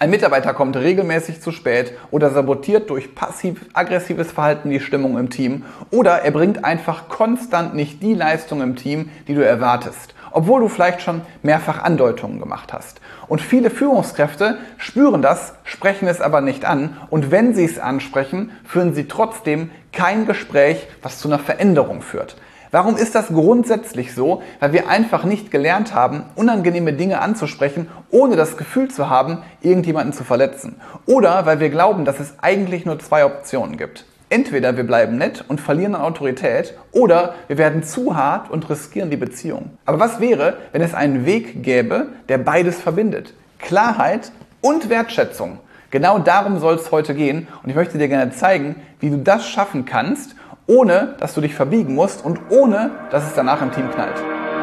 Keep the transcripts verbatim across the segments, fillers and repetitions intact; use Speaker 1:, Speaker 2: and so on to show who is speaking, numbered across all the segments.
Speaker 1: Ein Mitarbeiter kommt regelmäßig zu spät oder sabotiert durch passiv-aggressives Verhalten die Stimmung im Team oder er bringt einfach konstant nicht die Leistung im Team, die du erwartest, obwohl du vielleicht schon mehrfach Andeutungen gemacht hast. Und viele Führungskräfte spüren das, sprechen es aber nicht an und wenn sie es ansprechen, führen sie trotzdem kein Gespräch, was zu einer Veränderung führt. Warum ist das grundsätzlich so? Weil wir einfach nicht gelernt haben, unangenehme Dinge anzusprechen, ohne das Gefühl zu haben, irgendjemanden zu verletzen. Oder weil wir glauben, dass es eigentlich nur zwei Optionen gibt. Entweder wir bleiben nett und verlieren an Autorität oder wir werden zu hart und riskieren die Beziehung. Aber was wäre, wenn es einen Weg gäbe, der beides verbindet? Klarheit und Wertschätzung. Genau darum soll es heute gehen und ich möchte dir gerne zeigen, wie du das schaffen kannst, ohne dass du dich verbiegen musst und ohne dass es danach im Team knallt.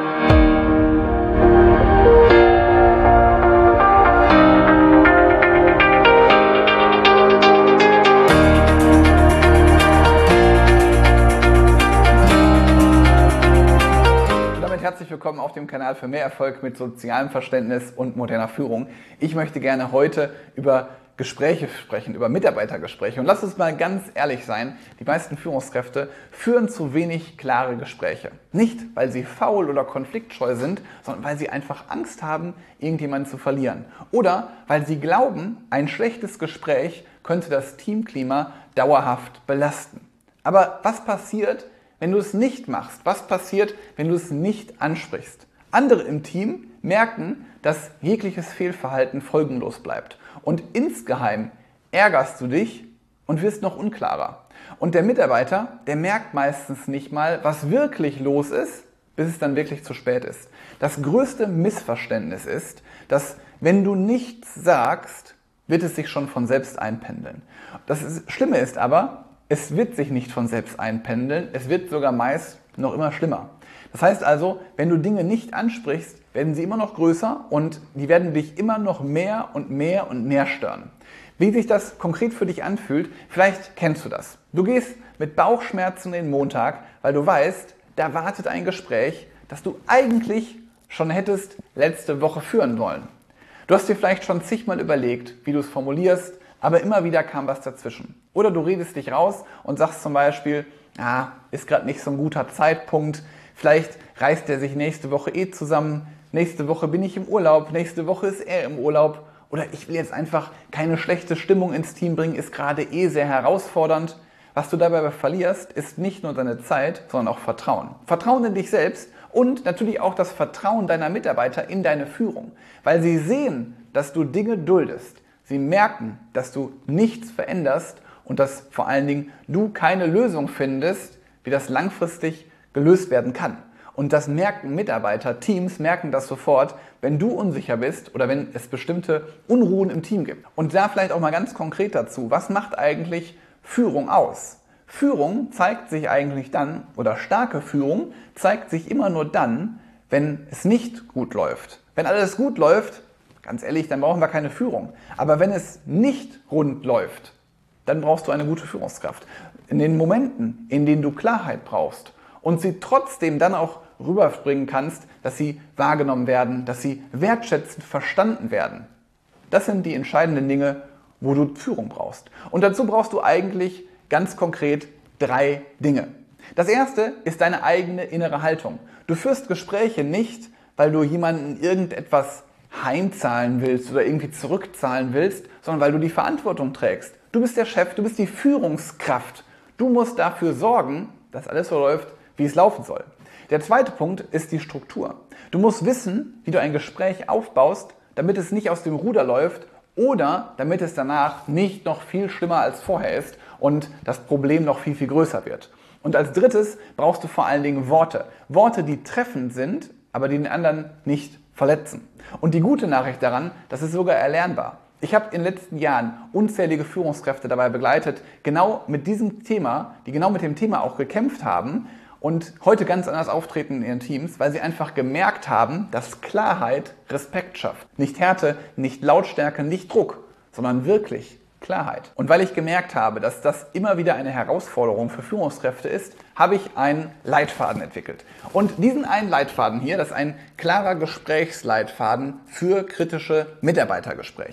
Speaker 1: Herzlich willkommen auf dem Kanal für mehr Erfolg mit sozialem Verständnis und moderner Führung. Ich möchte gerne heute über Gespräche sprechen, über Mitarbeitergespräche. Und lass uns mal ganz ehrlich sein, die meisten Führungskräfte führen zu wenig klare Gespräche. Nicht, weil sie faul oder konfliktscheu sind, sondern weil sie einfach Angst haben, irgendjemanden zu verlieren. Oder weil sie glauben, ein schlechtes Gespräch könnte das Teamklima dauerhaft belasten. Aber was passiert, wenn du es nicht machst? Was passiert, wenn du es nicht ansprichst? Andere im Team merken, dass jegliches Fehlverhalten folgenlos bleibt. Und insgeheim ärgerst du dich und wirst noch unklarer. Und der Mitarbeiter, der merkt meistens nicht mal, was wirklich los ist, bis es dann wirklich zu spät ist. Das größte Missverständnis ist, dass wenn du nichts sagst, wird es sich schon von selbst einpendeln. Das ist, Schlimme ist aber, es wird sich nicht von selbst einpendeln, es wird sogar meist noch immer schlimmer. Das heißt also, wenn du Dinge nicht ansprichst, werden sie immer noch größer und die werden dich immer noch mehr und mehr und mehr stören. Wie sich das konkret für dich anfühlt, vielleicht kennst du das. Du gehst mit Bauchschmerzen in den Montag, weil du weißt, da wartet ein Gespräch, das du eigentlich schon hättest letzte Woche führen wollen. Du hast dir vielleicht schon zigmal überlegt, wie du es formulierst, aber immer wieder kam was dazwischen. Oder du redest dich raus und sagst zum Beispiel, ah, ist gerade nicht so ein guter Zeitpunkt, vielleicht reißt er sich nächste Woche eh zusammen, nächste Woche bin ich im Urlaub, nächste Woche ist er im Urlaub oder ich will jetzt einfach keine schlechte Stimmung ins Team bringen, ist gerade eh sehr herausfordernd. Was du dabei verlierst, ist nicht nur deine Zeit, sondern auch Vertrauen. Vertrauen in dich selbst und natürlich auch das Vertrauen deiner Mitarbeiter in deine Führung, weil sie sehen, dass du Dinge duldest. Sie merken, dass du nichts veränderst und dass vor allen Dingen du keine Lösung findest, wie das langfristig gelöst werden kann. Und das merken Mitarbeiter, Teams merken das sofort, wenn du unsicher bist oder wenn es bestimmte Unruhen im Team gibt. Und da vielleicht auch mal ganz konkret dazu, was macht eigentlich Führung aus? Führung zeigt sich eigentlich dann, oder starke Führung zeigt sich immer nur dann, wenn es nicht gut läuft. Wenn alles gut läuft, ganz ehrlich, dann brauchen wir keine Führung. Aber wenn es nicht rund läuft, dann brauchst du eine gute Führungskraft. In den Momenten, in denen du Klarheit brauchst und sie trotzdem dann auch rüberbringen kannst, dass sie wahrgenommen werden, dass sie wertschätzend verstanden werden. Das sind die entscheidenden Dinge, wo du Führung brauchst. Und dazu brauchst du eigentlich ganz konkret drei Dinge. Das erste ist deine eigene innere Haltung. Du führst Gespräche nicht, weil du jemandem irgendetwas heimzahlen willst oder irgendwie zurückzahlen willst, sondern weil du die Verantwortung trägst. Du bist der Chef, du bist die Führungskraft. Du musst dafür sorgen, dass alles so läuft, wie es laufen soll. Der zweite Punkt ist die Struktur. Du musst wissen, wie du ein Gespräch aufbaust, damit es nicht aus dem Ruder läuft oder damit es danach nicht noch viel schlimmer als vorher ist und das Problem noch viel, viel größer wird. Und als drittes brauchst du vor allen Dingen Worte. Worte, die treffend sind, aber die den anderen nicht verletzen. Und die gute Nachricht daran, das ist sogar erlernbar. Ich habe in den letzten Jahren unzählige Führungskräfte dabei begleitet, genau mit diesem Thema, die genau mit dem Thema auch gekämpft haben und heute ganz anders auftreten in ihren Teams, weil sie einfach gemerkt haben, dass Klarheit Respekt schafft. Nicht Härte, nicht Lautstärke, nicht Druck, sondern wirklich Klarheit. Und weil ich gemerkt habe, dass das immer wieder eine Herausforderung für Führungskräfte ist, habe ich einen Leitfaden entwickelt. Und diesen einen Leitfaden hier, das ist ein klarer Gesprächsleitfaden für kritische Mitarbeitergespräche.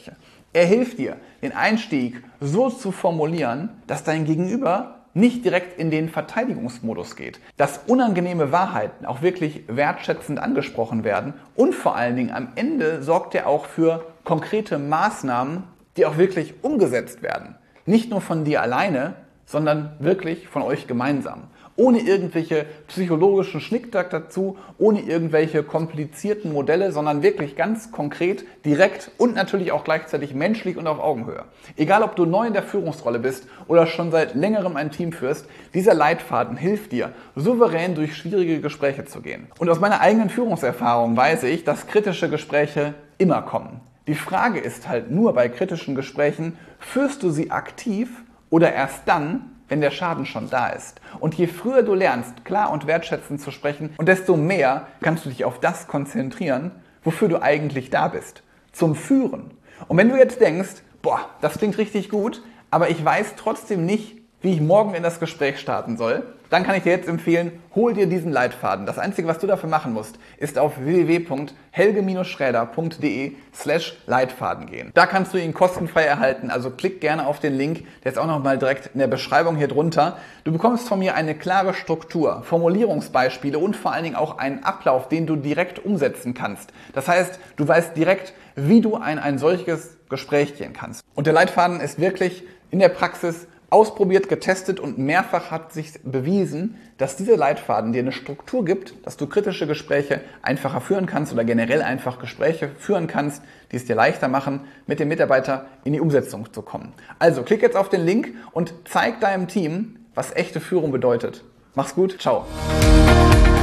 Speaker 1: Er hilft dir, den Einstieg so zu formulieren, dass dein Gegenüber nicht direkt in den Verteidigungsmodus geht, dass unangenehme Wahrheiten auch wirklich wertschätzend angesprochen werden und vor allen Dingen am Ende sorgt er auch für konkrete Maßnahmen, die auch wirklich umgesetzt werden. Nicht nur von dir alleine, sondern wirklich von euch gemeinsam. Ohne irgendwelche psychologischen Schnickschnack dazu, ohne irgendwelche komplizierten Modelle, sondern wirklich ganz konkret, direkt und natürlich auch gleichzeitig menschlich und auf Augenhöhe. Egal, ob du neu in der Führungsrolle bist oder schon seit längerem ein Team führst, dieser Leitfaden hilft dir, souverän durch schwierige Gespräche zu gehen. Und aus meiner eigenen Führungserfahrung weiß ich, dass kritische Gespräche immer kommen. Die Frage ist halt nur bei kritischen Gesprächen, führst du sie aktiv oder erst dann, wenn der Schaden schon da ist. Und je früher du lernst, klar und wertschätzend zu sprechen, und desto mehr kannst du dich auf das konzentrieren, wofür du eigentlich da bist. Zum Führen. Und wenn du jetzt denkst, boah, das klingt richtig gut, aber ich weiß trotzdem nicht, wie ich morgen in das Gespräch starten soll, dann kann ich dir jetzt empfehlen, hol dir diesen Leitfaden. Das Einzige, was du dafür machen musst, ist auf w w w punkt helge schräder punkt de slash Leitfaden gehen. Da kannst du ihn kostenfrei erhalten, also klick gerne auf den Link, der ist auch nochmal direkt in der Beschreibung hier drunter. Du bekommst von mir eine klare Struktur, Formulierungsbeispiele und vor allen Dingen auch einen Ablauf, den du direkt umsetzen kannst. Das heißt, du weißt direkt, wie du ein, ein solches Gespräch gehen kannst. Und der Leitfaden ist wirklich in der Praxis ausprobiert, getestet und mehrfach hat sich bewiesen, dass dieser Leitfaden dir eine Struktur gibt, dass du kritische Gespräche einfacher führen kannst oder generell einfach Gespräche führen kannst, die es dir leichter machen, mit dem Mitarbeiter in die Umsetzung zu kommen. Also klick jetzt auf den Link und zeig deinem Team, was echte Führung bedeutet. Mach's gut, ciao.